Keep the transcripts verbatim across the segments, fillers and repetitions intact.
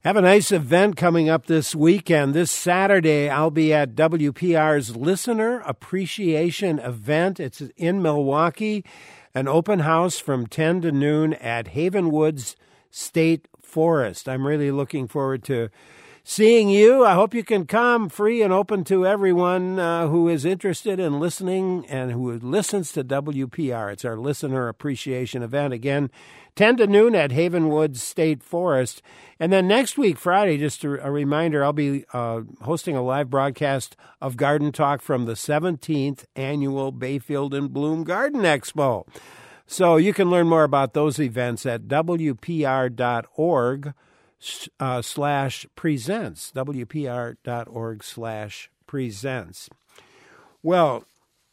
Have a nice event coming up this weekend. This Saturday, I'll be at W P R's Listener Appreciation Event. It's in Milwaukee, an open house from ten to noon at Haven Woods State Forest. I'm really looking forward to seeing you. I hope you can come, free and open to everyone uh, who is interested in listening and who listens to W P R. It's our Listener Appreciation Event. Again, ten to noon at Haven Woods State Forest. And then next week, Friday, just a, a reminder, I'll be uh, hosting a live broadcast of Garden Talk from the seventeenth Annual Bayfield and Bloom Garden Expo. So you can learn more about those events at W P R dot org. Uh, slash presents, W P R dot org slash presents. Well,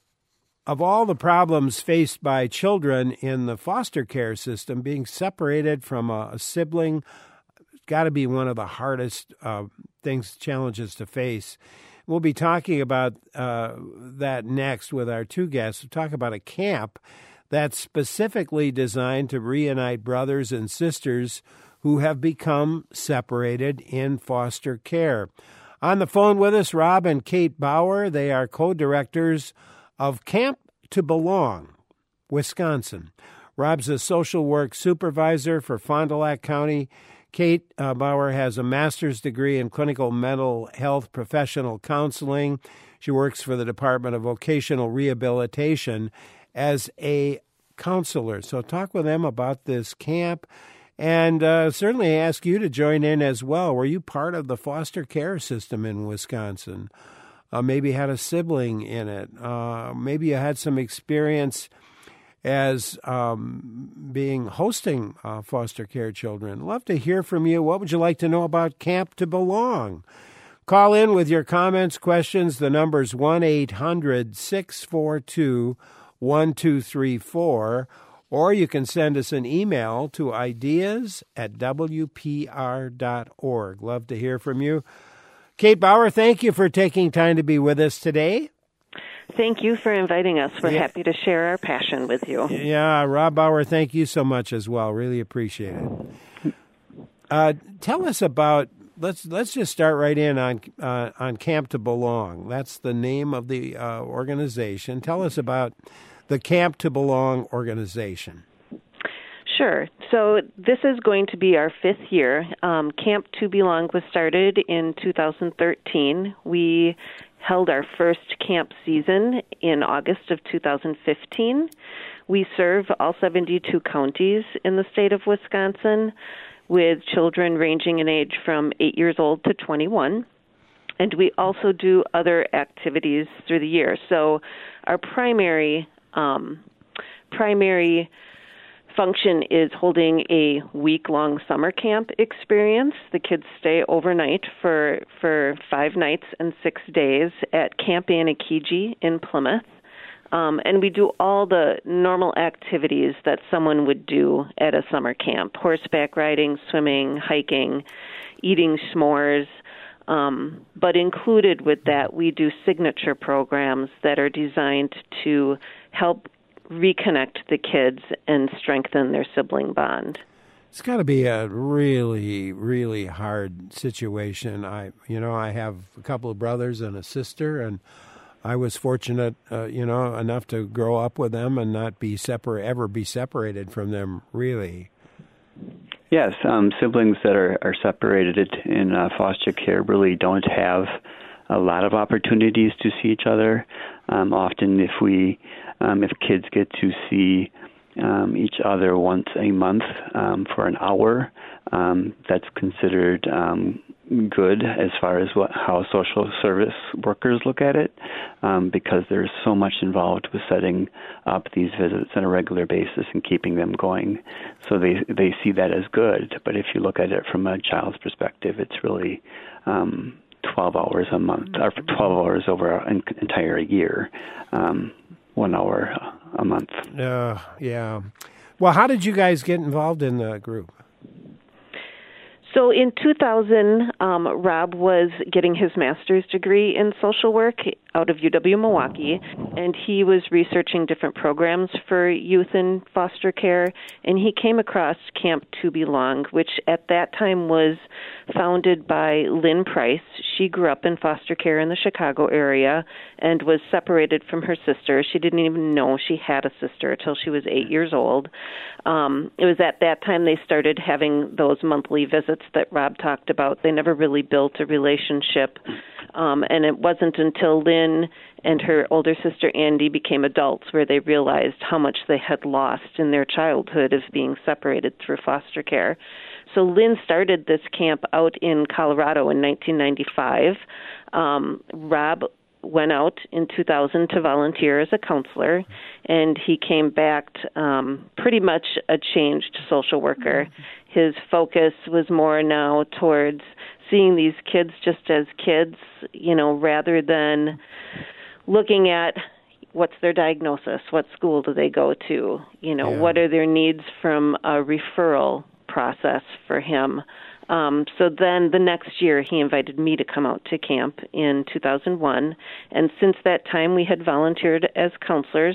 of all the problems faced by children in the foster care system, being separated from a, a sibling has got to be one of the hardest uh, things, challenges to face. We'll be talking about uh, that next with our two guests. We'll talk about a camp that's specifically designed to reunite brothers and sisters who have become separated in foster care. On the phone with us, Rob and Kate Bauer. They are co-directors of Camp to Belong, Wisconsin. Rob's a social work supervisor for Fond du Lac County. Kate uh, Bauer has a master's degree in clinical mental health professional counseling. She works for the Department of Vocational Rehabilitation as a counselor. So talk with them about this camp. And uh, certainly ask you to join in as well. Were you part of the foster care system in Wisconsin? Uh, maybe had a sibling in it. Uh, maybe you had some experience as um, being hosting uh, foster care children. Love to hear from you. What would you like to know about Camp to Belong? Call in with your comments, questions. The number's one eight hundred six four two one two three four. Or you can send us an email to ideas at W P R dot org. Love to hear from you. Kate Bauer, thank you for taking time to be with us today. Thank you for inviting us. We're yeah. happy to share our passion with you. Yeah, Rob Bauer, thank you so much as well. Really appreciate it. Uh, tell us about, let's let's just start right in on, uh, on Camp to Belong. That's the name of the uh, organization. Tell us about the Camp to Belong organization. Sure. So this is going to be our fifth year. Um, Camp to Belong was started in two thousand thirteen. We held our first camp season in August of two thousand fifteen. We serve all seventy-two counties in the state of Wisconsin with children ranging in age from eight years old to twenty-one. And we also do other activities through the year. So our primary Um, primary function is holding a week-long summer camp experience. The kids stay overnight for for five nights and six days at Camp Anakiji in Plymouth. Um, and we do all the normal activities that someone would do at a summer camp: horseback riding, swimming, hiking, eating s'mores. Um, but included with that, we do signature programs that are designed to help reconnect the kids and strengthen their sibling bond. It's got to be a really, really hard situation. I, you know, I have a couple of brothers and a sister, and I was fortunate, uh, you know, enough to grow up with them and not be separ- ever be separated from them, really. Yes, um, siblings that are, are separated in uh, foster care really don't have a lot of opportunities to see each other. Um, often if we, um, if kids get to see um, each other once a month um, for an hour, um, that's considered um, good as far as what, how social service workers look at it, um, because there's so much involved with setting up these visits on a regular basis and keeping them going. So they they see that as good. But if you look at it from a child's perspective, it's really um, twelve hours a month, or twelve hours over an entire year, um, one hour a month. Uh, yeah. Well, how did you guys get involved in the group? So in two thousand, um, Rob was getting his master's degree in social work out of U W Milwaukee, and he was researching different programs for youth in foster care, and he came across Camp To Belong, which at that time was founded by Lynn Price. She grew up in foster care in the Chicago area and was separated from her sister. She didn't even know she had a sister until she was eight years old. Um, it was at that time they started having those monthly visits that Rob talked about. They never really built a relationship, um, and it wasn't until Lynn and her older sister Andy became adults where they realized how much they had lost in their childhood of being separated through foster care. So Lynn started this camp out in Colorado in nineteen ninety-five. Um, Rob went out in two thousand to volunteer as a counselor, and he came back um, pretty much a changed social worker. His focus was more now towards seeing these kids just as kids, you know, rather than looking at what's their diagnosis, what school do they go to, you know, yeah. what are their needs from a referral process for him. Um, so then the next year he invited me to come out to camp in two thousand one, and since that time we had volunteered as counselors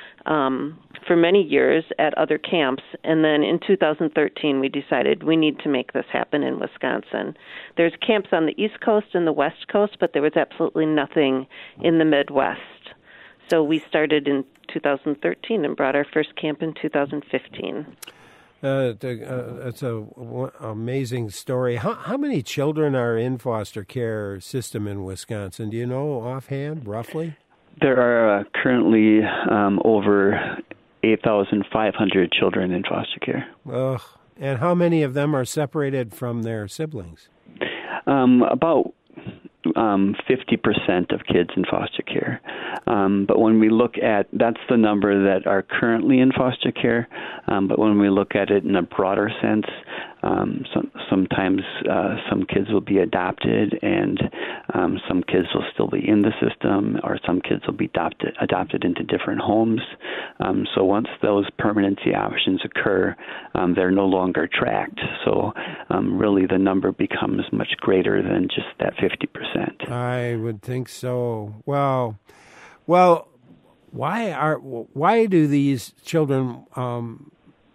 um, for many years at other camps, and then in two thousand thirteen we decided we need to make this happen in Wisconsin. There's camps on the East Coast and the West Coast, but there was absolutely nothing in the Midwest. So we started in two thousand thirteen and brought our first camp in two thousand fifteen. Uh, it's a w- amazing story. How, how many children are in foster care system in Wisconsin? Do you know offhand, roughly? There are uh, currently um, over eight thousand five hundred children in foster care. Ugh. And how many of them are separated from their siblings? Um, about um, fifty percent of kids in foster care. Um, but when we look at, that's the number that are currently in foster care, um, but when we look at it in a broader sense, um, some, sometimes uh, some kids will be adopted and um, some kids will still be in the system, or some kids will be adopted, adopted into different homes. Um, so once those permanency options occur, um, they're no longer tracked. So um, really the number becomes much greater than just that fifty percent. I would think so. Well, well, why are why do these children um,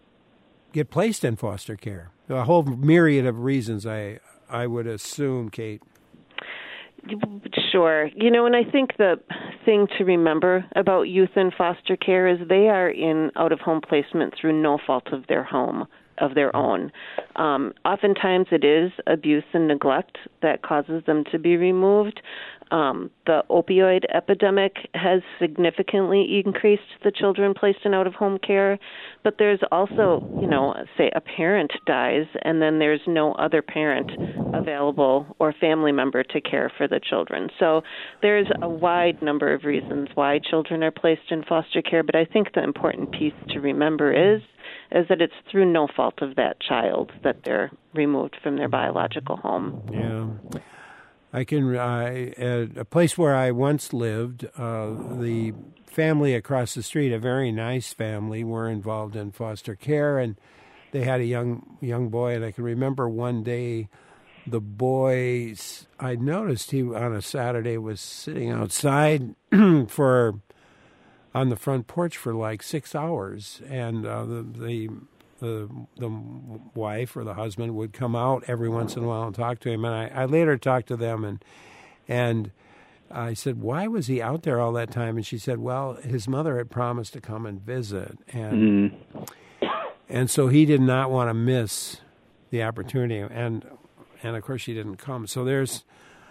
get placed in foster care? A whole myriad of reasons, I I would assume, Kate. Sure. You know, and I think the thing to remember about youth in foster care is they are in out-of-home placement through no fault of their home, of their own. Um, oftentimes it is abuse and neglect that causes them to be removed. Um, the opioid epidemic has significantly increased the children placed in out-of-home care, but there's also, you know, say a parent dies and then there's no other parent available or family member to care for the children. So there's a wide number of reasons why children are placed in foster care, but I think the important piece to remember is is that it's through no fault of that child that they're removed from their biological home. Yeah. I can, I, at a place where I once lived, uh, the family across the street, a very nice family, were involved in foster care, and they had a young young boy, and I can remember one day the boy, I noticed he, on a Saturday, was sitting outside for, on the front porch for like six hours, and uh, the, the The, the wife or the husband would come out every once in a while and talk to him. And I, I later talked to them, and and I said, why was he out there all that time? And she said, well, his mother had promised to come and visit. And mm-hmm. and so he did not want to miss the opportunity. And, and of course, she didn't come. So there's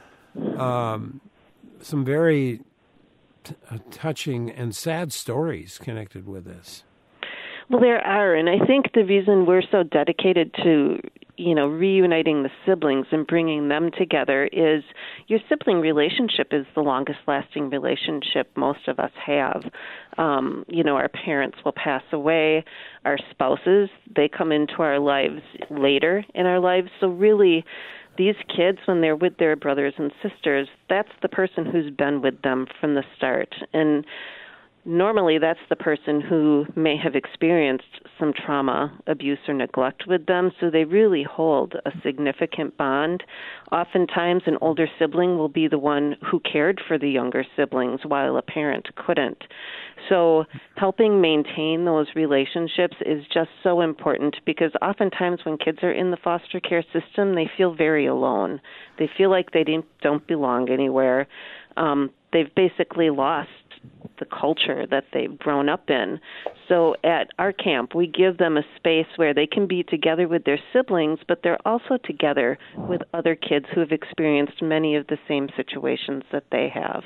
um, some very t- touching and sad stories connected with this. Well, there are, and I think the reason we're so dedicated to, you know, reuniting the siblings and bringing them together is your sibling relationship is the longest-lasting relationship most of us have. Um, you know, our parents will pass away, our spouses, they come into our lives later in our lives, so really these kids, when they're with their brothers and sisters, that's the person who's been with them from the start. And normally that's the person who may have experienced some trauma, abuse, or neglect with them, so they really hold a significant bond. Oftentimes, an older sibling will be the one who cared for the younger siblings while a parent couldn't. So helping maintain those relationships is just so important, because oftentimes when kids are in the foster care system, they feel very alone. They feel like they don't belong anywhere. Um, they've basically lost the culture that they've grown up in. So at our camp, we give them a space where they can be together with their siblings, but they're also together with other kids who have experienced many of the same situations that they have.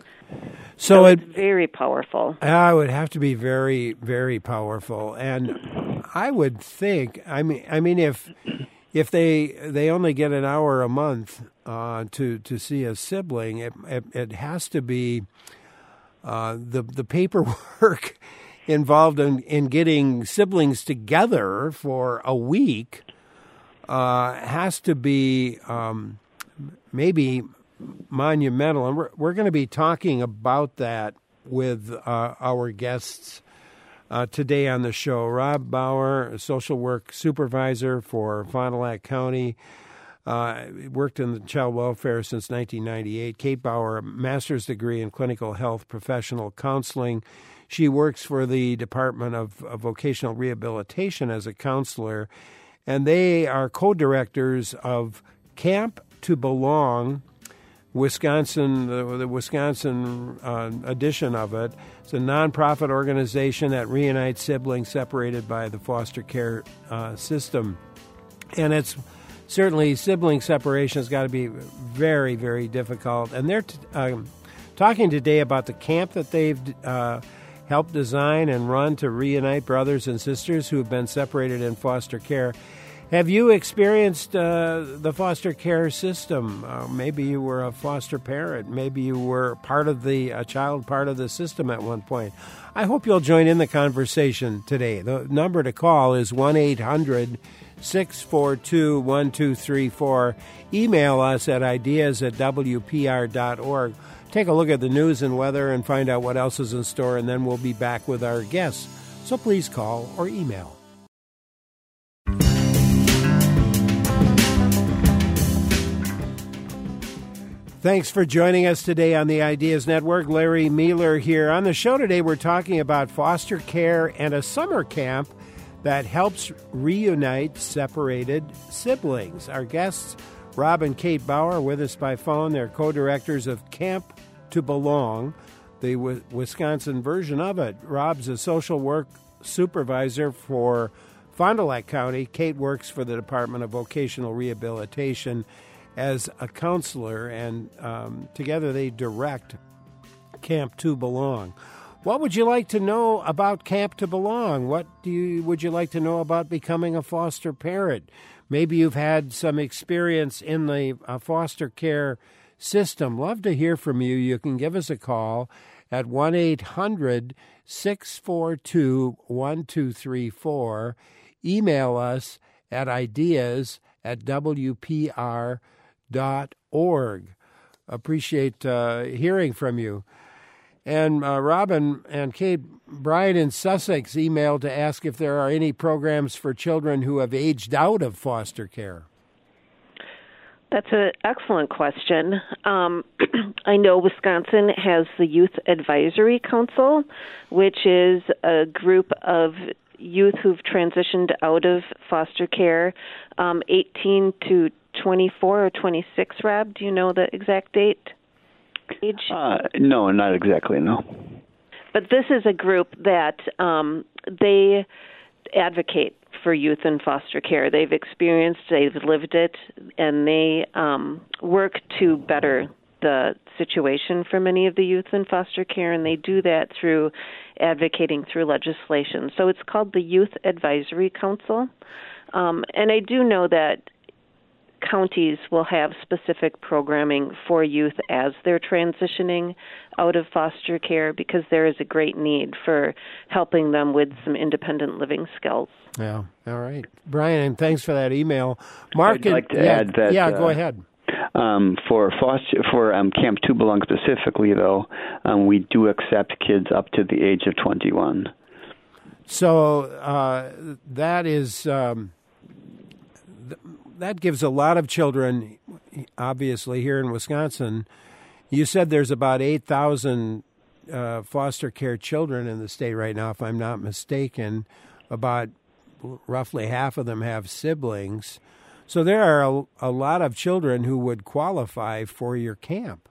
So, so it, it's very powerful. Uh, it would have to be very, very powerful. And I would think, I mean, I mean, if if they they only get an hour a month uh, to to see a sibling, it it, it has to be uh, the the paperwork involved in, in getting siblings together for a week uh, has to be um, maybe monumental. And we're, we're going to be talking about that with uh, our guests uh, today on the show. Rob Bauer, a social work supervisor for Fond du Lac County, uh, worked in the child welfare since nineteen ninety-eight. Kate Bauer, a master's degree in clinical health professional counseling. She works for the Department of, of Vocational Rehabilitation as a counselor, and they are co-directors of Camp to Belong, Wisconsin, the, the Wisconsin uh, edition of it. It's a nonprofit organization that reunites siblings separated by the foster care uh, system. And it's certainly, sibling separation has got to be very, very difficult. And they're t- uh, talking today about the camp that they've uh, helped design and run to reunite brothers and sisters who have been separated in foster care. Have you experienced uh, the foster care system? Uh, maybe you were a foster parent. Maybe you were part of the a child part of the system at one point. I hope you'll join in the conversation today. The number to call is one eight hundred six four two one two three four. Email us at ideas at w p r dot org. Take a look at the news and weather and find out what else is in store, and then we'll be back with our guests. So please call or email. Thanks for joining us today on the Ideas Network. Larry Mueller here. On the show today, we're talking about foster care and a summer camp that helps reunite separated siblings. Our guests, Rob and Kate Bauer, are with us by phone. They're co-directors of Camp to Belong, the w- Wisconsin version of it. Rob's a social work supervisor for Fond du Lac County. Kate works for the Department of Vocational Rehabilitation as a counselor, and um, together they direct Camp to Belong. What would you like to know about Camp to Belong? What do you would you like to know about becoming a foster parent? Maybe you've had some experience in the uh, foster care system. Love to hear from you. You can give us a call at one eight hundred six four two one two three four. Email us at ideas at w p r dot org. Appreciate uh, hearing from you. And uh, Robin and Kate, Brian in Sussex emailed to ask if there are any programs for children who have aged out of foster care. That's an excellent question. Um, I know Wisconsin has the Youth Advisory Council, which is a group of youth who've transitioned out of foster care, um, eighteen to twenty-four or twenty-six, Rob? Do you know the exact date? Age? Uh, no, not exactly, no. But this is a group that um, they advocate for youth in foster care. They've experienced, they've lived it, and they um, work to better the situation for many of the youth in foster care, and they do that through advocating through legislation. So it's called the Youth Advisory Council. Um, and I do know that counties will have specific programming for youth as they're transitioning out of foster care, because there is a great need for helping them with some independent living skills. Yeah, all right. Brian, thanks for that email. Mark, I'd like to yeah, add that... Yeah, uh, go ahead. Um, for foster, for um, Camp To Belong specifically, though, um, we do accept kids up to the age of twenty-one. So uh, that is um, th- that gives a lot of children, obviously here in Wisconsin. You said there's about eight thousand uh, foster care children in the state right now, if I'm not mistaken. About roughly half of them have siblings. So there are a, a lot of children who would qualify for your camp.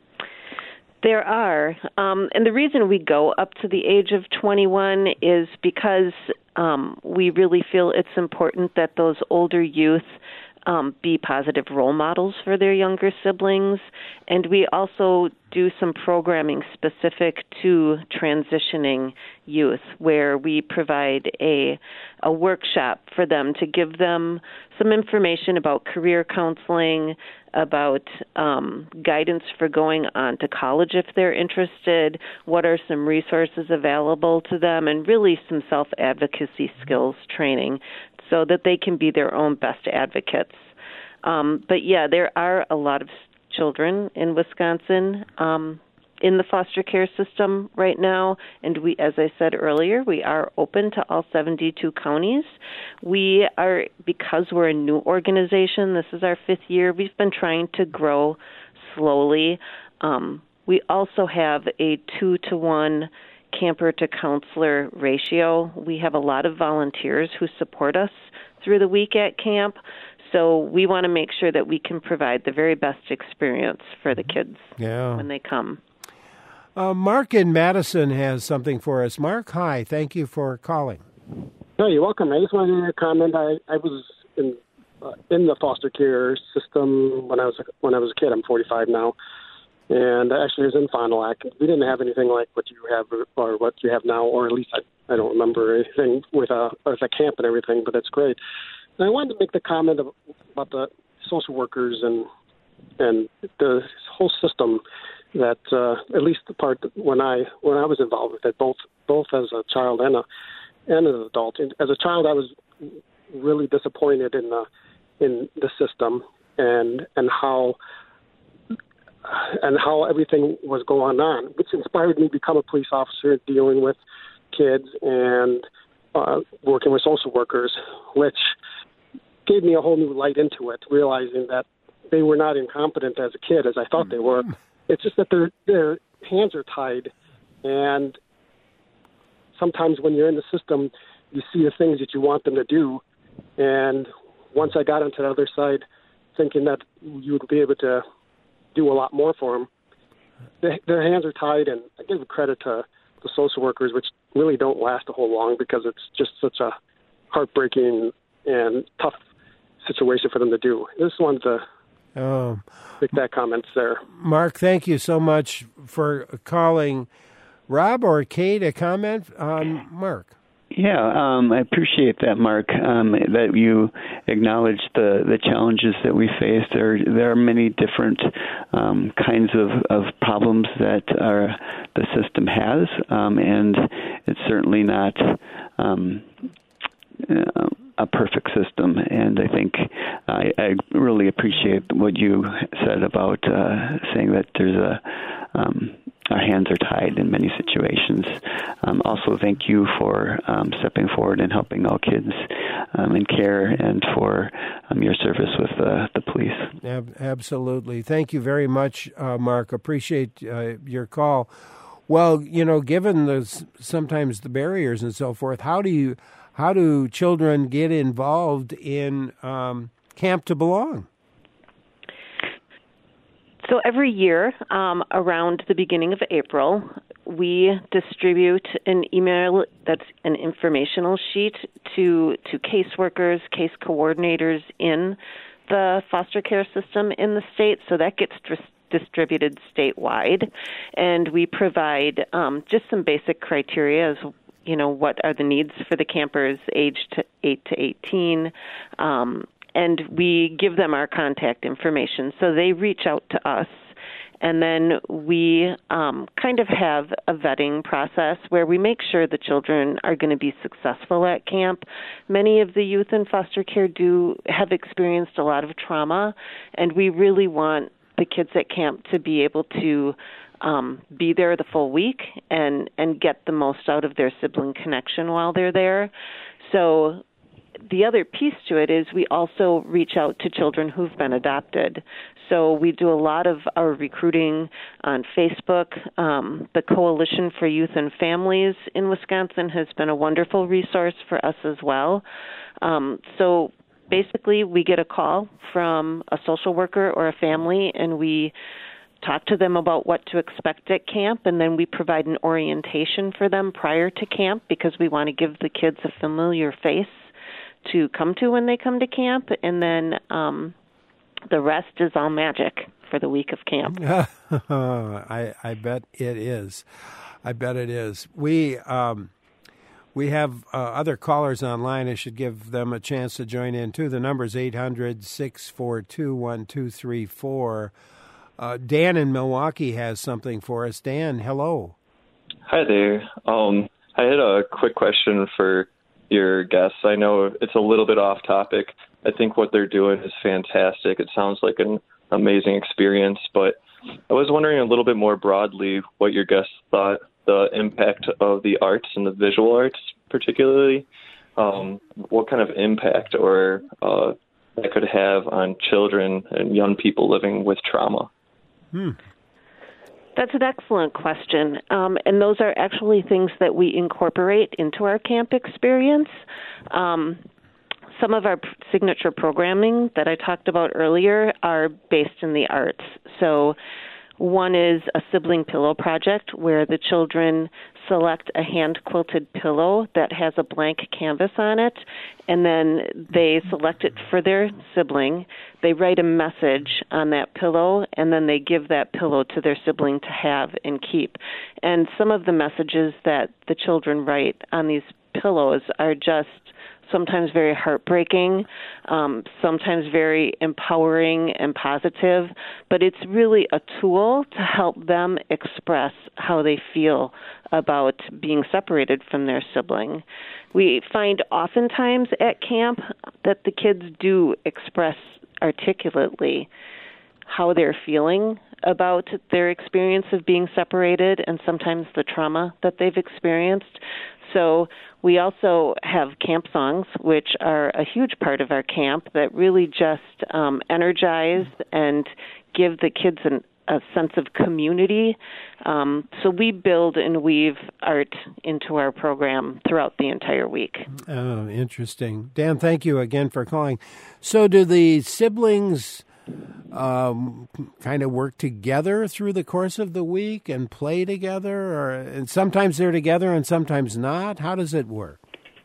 There are. Um, and the reason we go up to the age of twenty-one is because um, we really feel it's important that those older youth um, be positive role models for their younger siblings. And we also do some programming specific to transitioning youth, where we provide a a workshop for them to give them some information about career counseling, about um, guidance for going on to college if they're interested, what are some resources available to them, and really some self-advocacy skills training so that they can be their own best advocates. Um, but, yeah, there are a lot of children in Wisconsin um, in the foster care system right now, and we, as I said earlier, we are open to all seventy-two counties. We are, because we're a new organization, this is our fifth year, we've been trying to grow slowly. Um, we also have a two to one camper to counselor ratio. We have a lot of volunteers who support us through the week at camp. So we want to make sure that we can provide the very best experience for the kids yeah. when they come. Uh, Mark in Madison has something for us. Mark, hi. Thank you for calling. No, you're welcome. I just wanted to comment. I, I was in uh, in the foster care system when I was when I was a kid. I'm forty-five now, and I actually was in Fond du Lac. We didn't have anything like what you have or what you have now, or at least I, I don't remember anything with a with a camp and everything. But that's great. And I wanted to make the comment of, about the social workers and and the whole system. That uh, at least the part that when I when I was involved with it, both both as a child and a and as an adult. And as a child, I was really disappointed in the in the system and and how and how everything was going on, which inspired me to become a police officer, dealing with kids and uh, working with social workers, which gave me a whole new light into it, realizing that they were not incompetent as a kid as I thought they were. It's just that their their hands are tied, and sometimes when you're in the system, you see the things that you want them to do. And once I got onto the other side, thinking that you would be able to do a lot more for them, they, their hands are tied. And I give credit to the social workers, which really don't last a whole long because it's just such a heartbreaking and tough situation for them to do. I just wanted to Oh. make that comment there. Mark, thank you so much for calling. Rob or Kate, a comment on Mark? Yeah, um, I appreciate that, Mark, um, that you acknowledge the, the challenges that we face. There there are many different um, kinds of, of problems that our, the system has, um, and it's certainly not um, uh, a perfect system. And I think I, I really appreciate what you said about uh, saying that there's a um, our hands are tied in many situations. Um, also, thank you for um, stepping forward and helping all kids um, in care and for um, your service with uh, the police. Ab- absolutely. Thank you very much, uh, Mark. Appreciate uh, your call. Well, you know, given the sometimes the barriers and so forth, how do you how do children get involved in um, Camp to Belong? So every year, um, around the beginning of April, we distribute an email that's an informational sheet to to caseworkers, case coordinators in the foster care system in the state. So that gets dis- distributed statewide, and we provide um, just some basic criteria as you know what are the needs for the campers aged eight to eighteen. Um, And we give them our contact information. So they reach out to us, And then we um, kind of have a vetting process where we make sure the children are going to be successful at camp. Many of the youth in foster care do have experienced a lot of trauma, and we really want the kids at camp to be able to um, be there the full week and, and get the most out of their sibling connection while they're there. So the other piece to it is we also reach out to children who've been adopted. So we do a lot of our recruiting on Facebook. Um, the Coalition for Youth and Families in Wisconsin has been a wonderful resource for us as well. Um, so basically, we get a call from a social worker or a family, and we talk to them about what to expect at camp, and then we provide an orientation for them prior to camp because we want to give the kids a familiar face to come to when they come to camp, and then um, the rest is all magic for the week of camp. I, I bet it is. I bet it is. We um, we have uh, other callers online. I should give them a chance to join in, too. The number is eight hundred, six four two, one two three four. Uh, Dan in Milwaukee has something for us. Dan, hello. Hi there. Um, I had a quick question for your guests. I know it's a little bit off topic. I think what they're doing is fantastic. It sounds like an amazing experience, but I was wondering a little bit more broadly what your guests thought the impact of the arts and the visual arts particularly, um, what kind of impact or uh, that could have on children and young people living with trauma. Hmm. That's an excellent question, um, and those are actually things that we incorporate into our camp experience. Um, some of our p- signature programming that I talked about earlier are based in the arts. So one is a sibling pillow project where the children select a hand-quilted pillow that has a blank canvas on it, and then they select it for their sibling. They write a message on that pillow, and then they give that pillow to their sibling to have and keep. And some of the messages that the children write on these pillows are just sometimes very heartbreaking, um, sometimes very empowering and positive, but it's really a tool to help them express how they feel about being separated from their sibling. We find oftentimes at camp that the kids do express articulately how they're feeling about their experience of being separated and sometimes the trauma that they've experienced. So we also have camp songs, which are a huge part of our camp that really just um, energize and give the kids an, a sense of community. Um, so we build and weave art into our program throughout the entire week. Oh, interesting. Dan, thank you again for calling. So do the siblings um, kind of work together through the course of the week and play together? Or and sometimes they're together and sometimes not? How does it work?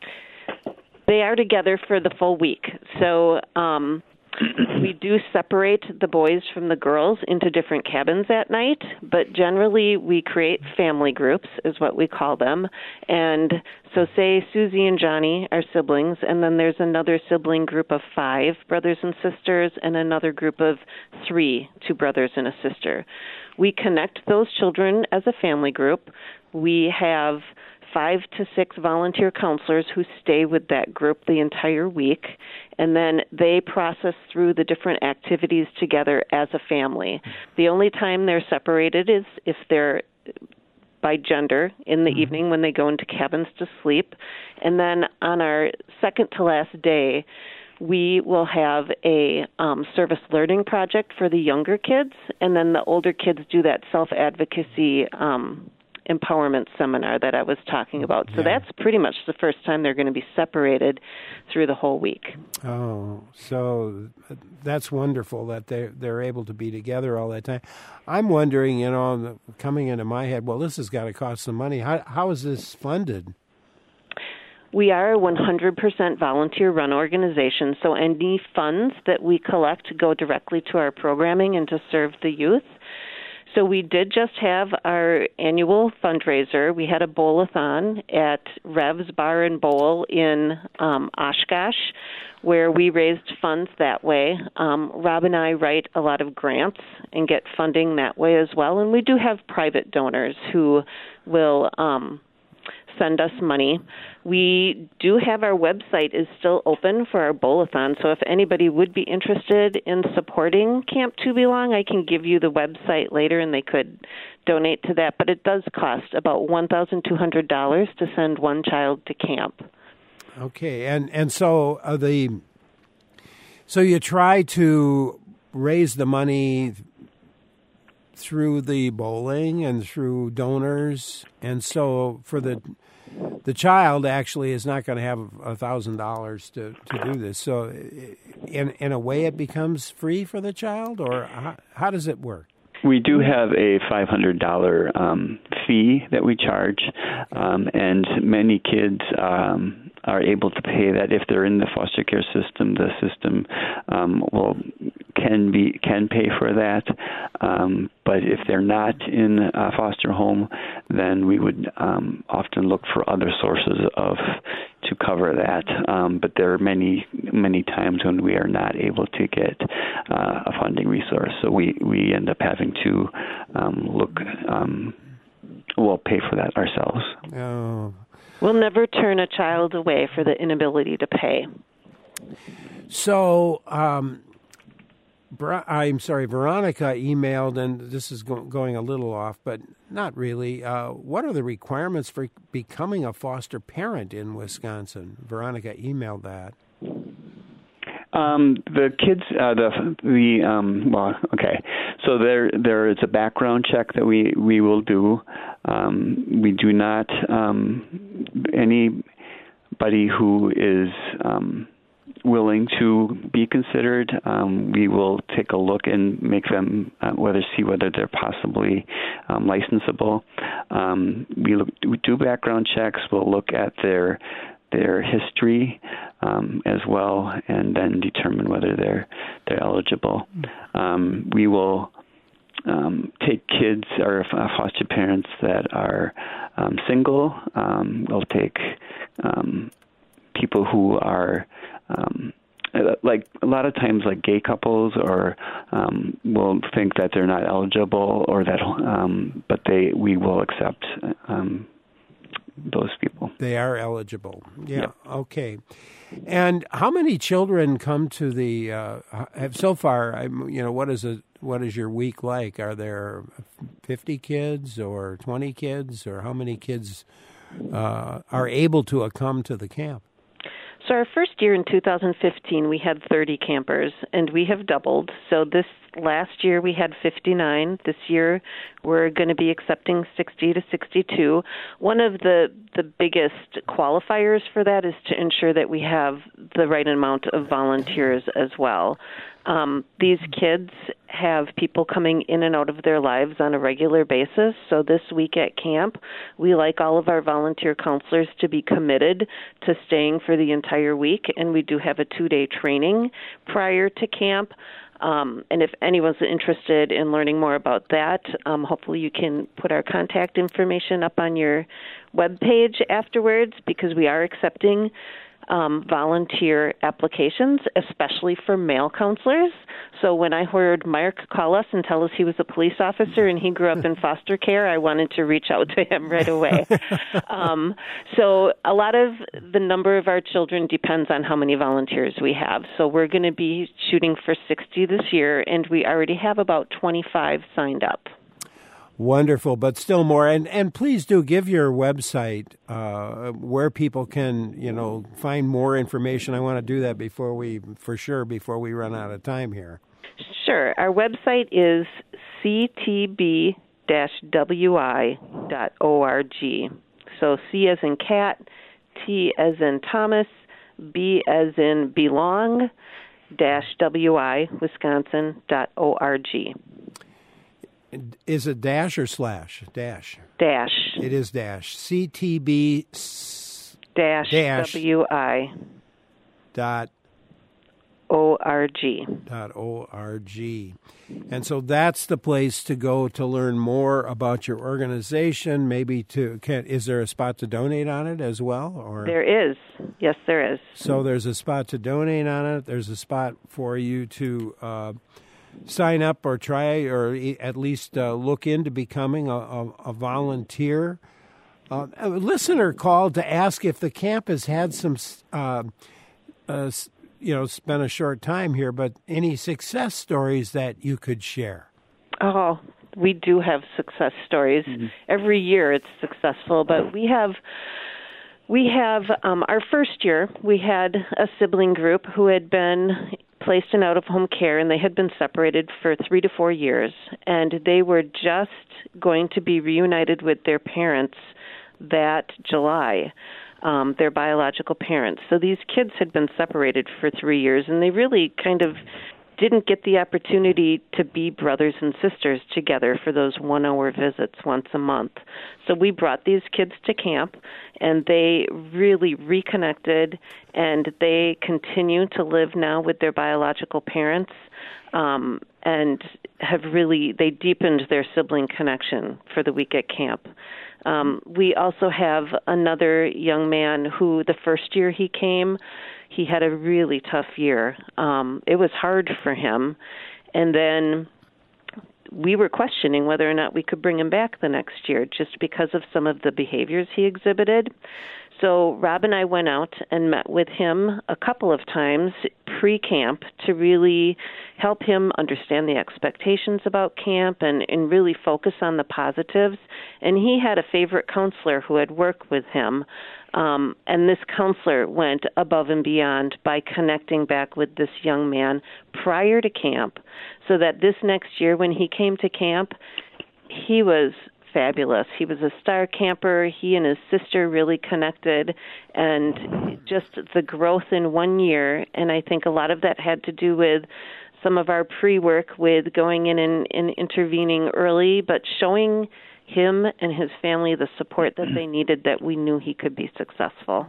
They are together for the full week. So um, we do separate the boys from the girls into different cabins at night, but generally we create family groups, is what we call them. And so say Susie and Johnny are siblings, and then there's another sibling group of five brothers and sisters, and another group of three, two brothers and a sister. We connect those children as a family group. We have five to six volunteer counselors who stay with that group the entire week, and then they process through the different activities together as a family. The only time they're separated is if they're by gender in the mm-hmm. evening when they go into cabins to sleep. And then on our second to last day, we will have a um, service learning project for the younger kids, and then the older kids do that self-advocacy um empowerment seminar that I was talking about. So yeah. That's pretty much the first time they're going to be separated through the whole week. Oh, so that's wonderful that they're, they're able to be together all that time. I'm wondering, you know, coming into my head, well, this has got to cost some money. How, how is this funded? We are a one hundred percent volunteer-run organization, so any funds that we collect go directly to our programming and to serve the youth. So we did just have our annual fundraiser. We had a bowl-a-thon at Rev's Bar and Bowl in um, Oshkosh, where we raised funds that way. Um, Rob and I write a lot of grants and get funding that way as well. And we do have private donors who will um, send us money. We do have our website is still open for our bowl-a-thon, so if anybody would be interested in supporting Camp To Belong, I can give you the website later and they could donate to that. But it does cost about one thousand two hundred dollars to send one child to camp. Okay, and and so uh, the so you try to raise the money through the bowling and through donors, and so for the the child actually is not going to have a thousand dollars to to do this. So in in a way, it becomes free for the child, or how, how does it work? We do have a five hundred dollars um, fee that we charge, um, and many kids um, are able to pay that if they're in the foster care system. The system um, will can be can pay for that, um, but if they're not in a foster home, then we would um, often look for other sources of to cover that. Um, but there are many many times when we are not able to get uh, a funding resource, so we, we end up having to um, look um, well pay for that ourselves. Oh. We'll never turn a child away for the inability to pay. So, um, I'm sorry, Veronica emailed, and this is go- going a little off, but not really. Uh, what are the requirements for becoming a foster parent in Wisconsin? Veronica emailed that. Um, the kids, uh, the the um, well, okay. So there there is a background check that we we will do. Um, we do not um, anybody who is um, willing to be considered. Um, we will take a look and make them uh, whether see whether they're possibly um, licensable. Um, we look we do background checks. We'll look at their their history um, as well, and then determine whether they're they're eligible. Um, we will um, take kids or foster parents that are um, single. Um, we'll take um, people who are um, like a lot of times like gay couples, or um, will think that they're not eligible, or that um, but they we will accept. Um, those people. They are eligible. Yeah. Yep. Okay. And how many children come to the? Uh, have so far? I'm, you know, what is a what is your week like? Are there fifty kids or twenty kids, or how many kids uh, are able to uh, come to the camp? So our first year in two thousand fifteen, we had thirty campers, and we have doubled. So this last year we had fifty-nine. This year we're going to be accepting sixty to sixty-two. One of the, the biggest qualifiers for that is to ensure that we have the right amount of volunteers as well. Um, these kids have people coming in and out of their lives on a regular basis. So this week at camp, we like all of our volunteer counselors to be committed to staying for the entire week, and we do have a two-day training prior to camp. Um, and if anyone's interested in learning more about that, um, hopefully you can put our contact information up on your webpage afterwards, because we are accepting Um, volunteer applications, especially for male counselors. So when I heard Mark call us and tell us he was a police officer and he grew up in foster care, I wanted to reach out to him right away. um, so a lot of the number of our children depends on how many volunteers we have. So we're going to be shooting for sixty this year, and we already have about twenty-five signed up. Wonderful, but still more. And and please do give your website uh, where people can, you know, find more information. I want to do that before we, for sure, before we run out of time here. Sure. Our website is c t b dash w i dot org. So C as in cat, T as in Thomas, B as in belong, dash W I, Wisconsin, dot O-R-G. Is it dash or slash? Dash. Dash. It is dash. C T B dash, dash W I dot .org. .org. And so that's the place to go to learn more about your organization. Maybe to can, is there a spot to donate on it as well? Or there is. Yes, there is. So there's a spot to donate on it. There's a spot for you to uh, sign up or try or at least uh, look into becoming a, a, a volunteer. Uh, a listener called to ask if the camp has had some, uh, uh, you know, it's been a short time here, but any success stories that you could share? Oh, we do have success stories. Mm-hmm. Every year it's successful, but we have, we have um, our first year, we had a sibling group who had been placed in out-of-home care, and they had been separated for three to four years, and they were just going to be reunited with their parents that July, um, their biological parents. So these kids had been separated for three years, and they really kind of didn't get the opportunity to be brothers and sisters together for those one-hour visits once a month. So we brought these kids to camp, and they really reconnected, and they continue to live now with their biological parents, um, and have really, they deepened their sibling connection for the week at camp. Um, we also have another young man who the first year he came, he had a really tough year. Um, it was hard for him. And then we were questioning whether or not we could bring him back the next year just because of some of the behaviors he exhibited. So Rob and I went out and met with him a couple of times pre-camp to really help him understand the expectations about camp and, and really focus on the positives. And he had a favorite counselor who had worked with him. Um, and this counselor went above and beyond by connecting back with this young man prior to camp so that this next year when he came to camp, he was fabulous. He was a star camper. He and his sister really connected, and just the growth in one year. And I think a lot of that had to do with some of our pre-work with going in and, and intervening early, but showing him and his family the support that they needed, that we knew he could be successful.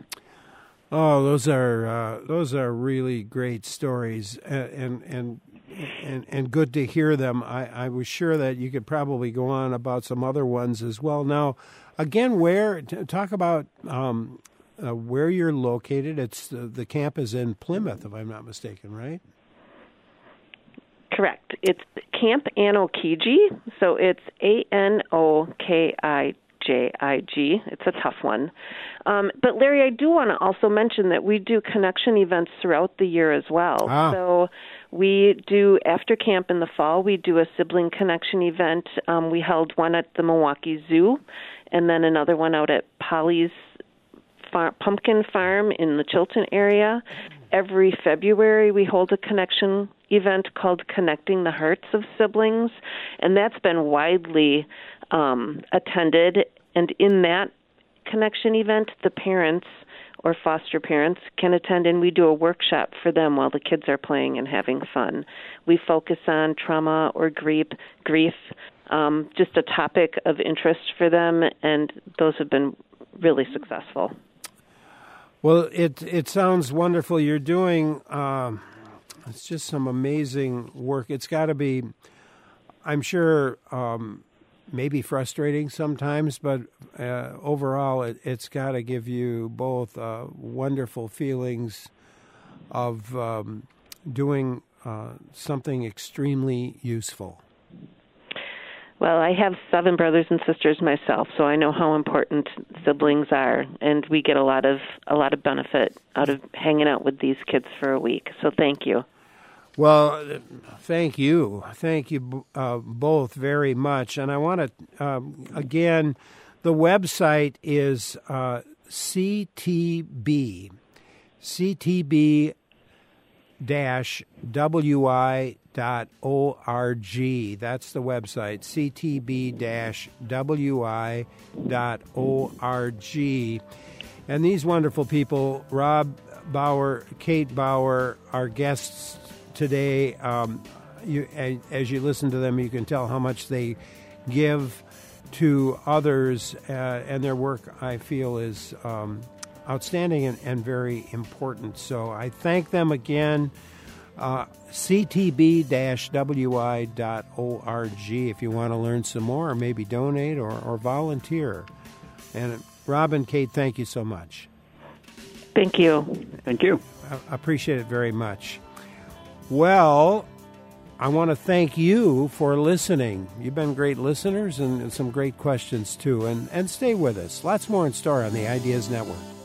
Oh, those are uh, those are really great stories, and and and and good to hear them. I, I was sure that you could probably go on about some other ones as well. Now, again, where talk about um, uh, where you're located. It's uh, the camp is in Plymouth, if I'm not mistaken, right? Correct. It's Camp Anokiji, so it's A N O K I J I G. It's a tough one. Um, but, Larry, I do want to also mention that we do connection events throughout the year as well. Ah. So we do, after camp in the fall, we do a sibling connection event. Um, we held one at the Milwaukee Zoo and then another one out at Polly's Far- Pumpkin Farm in the Chilton area. Every February, we hold a connection event called Connecting the Hearts of Siblings, and that's been widely um, attended. And in that connection event, the parents or foster parents can attend, and we do a workshop for them while the kids are playing and having fun. We focus on trauma or grief, grief, um, just a topic of interest for them, and those have been really successful. Well, it it sounds wonderful. You're doing um, it's just some amazing work. It's got to be, I'm sure, um, maybe frustrating sometimes, but uh, overall, it, it's got to give you both uh, wonderful feelings of um, doing uh, something extremely useful. Well, I have seven brothers and sisters myself, so I know how important siblings are, and we get a lot of a lot of benefit out of hanging out with these kids for a week. So thank you. Well, thank you. Thank you uh, both very much. And I want to, um, again, the website is uh, C T B, C T B dash W I dot O R G. That's the website, C T B dash W I dot O R G. And these wonderful people, Rob Bauer, Kate Bauer, our guests today, um, you, as you listen to them, you can tell how much they give to others, uh, and their work, I feel, is um, outstanding and, and very important. So I thank them again Uh, c t b dash w i dot org if you want to learn some more or maybe donate or, or volunteer. And Rob and Kate, thank you so much. Thank you. Thank you. I appreciate it very much. Well, I want to thank you for listening. You've been great listeners and, and some great questions too. And, and stay with us. Lots more in store on the Ideas Network.